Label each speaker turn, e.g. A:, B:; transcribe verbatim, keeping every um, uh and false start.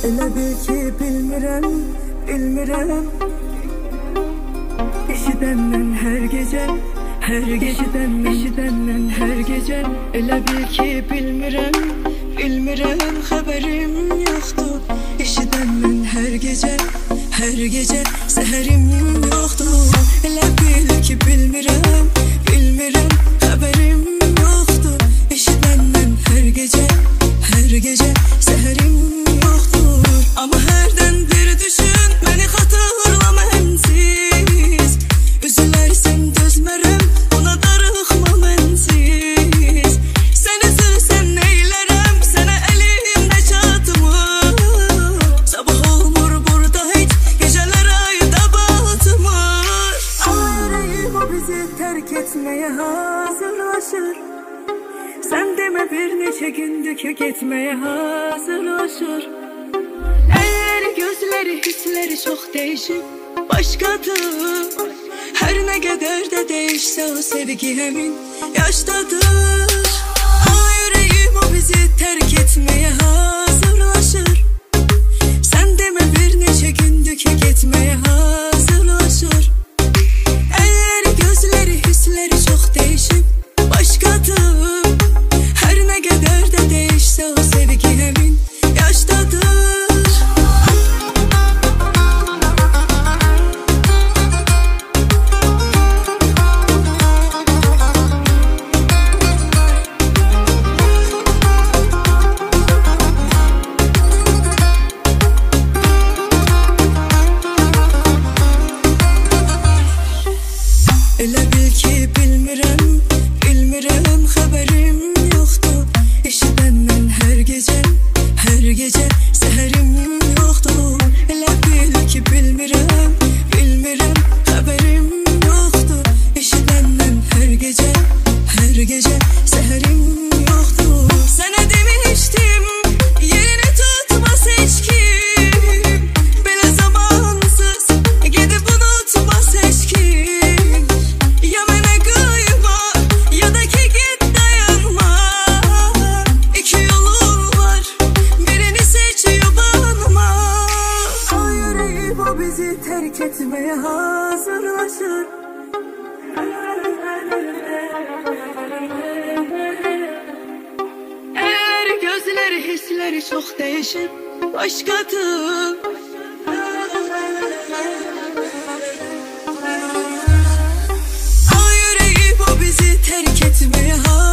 A: Elə bil ki bilmirəm, bilmirəm. Eşidəndən hər gecə, hər gecədən, eşidəndən hər gecə. Elə bil ki bilmirəm, bilmirəm, xəbərim yoxdur. Eşidəndən hər gecə, hər gecə, səhərim yoxdur. Elə bil ki bilmirəm, bilmirəm, xəbərim yoxdur. Eşidəndən hər gecə, hər gecə, səhərim yoxdur. Amma hərdən bir düşün, məni xatırlama mənsiz. Üzülərsən dözmərəm, ona darıxma mənsiz. Sən üzülsən neylərəm, sənə əlimdə çatmır. Sabah olmur burada heç, gecələr ayda batmır. Ürəyim o bizi tərk etməyə hazırlaşır. Sən demə bir neçə gündür ki getməyə hazırlaşır. Əgər gözləri, hissləri çox dəyişib, başqadır. Hər nə qədər də dəyişsə o sevgi həmin yaşdadır. Ürəyim o bizi tərk etməyə hazırlaşır. Sən demə bir neçə gündür ki getməyə hazırlaşır. Əgər gözləri, hissləri çox dəyişib, başqadır. Hər nə qədər də dəyişsə o sevgi həmin yaşdadır. Elə bil ki bilmirəm, bilmirəm, xəbərim yoxdur. Eşidəndən hər gecə, hər gecə, səhərim yoxdur. Elə bil ki bilmirəm, bilmirəm, xəbərim yoxdur. Eşidəndən hər gecə, hər gecə, səhərim yoxdur. Sənə demişdim, yerini tutmaz heç kim. Belə zamansız gedib unutmaz heç kim. Ya mənə qıyma, ya da ki git dayanma. İki yolun var, birini seç yubanma. Ay ürəyim o bizi tərk etməyə hazırlaşır. Əgər gözləri, hissləri çox dəyişib, başqadır. Ay ürəyim o bizi tərk etməyə hazırlaşır.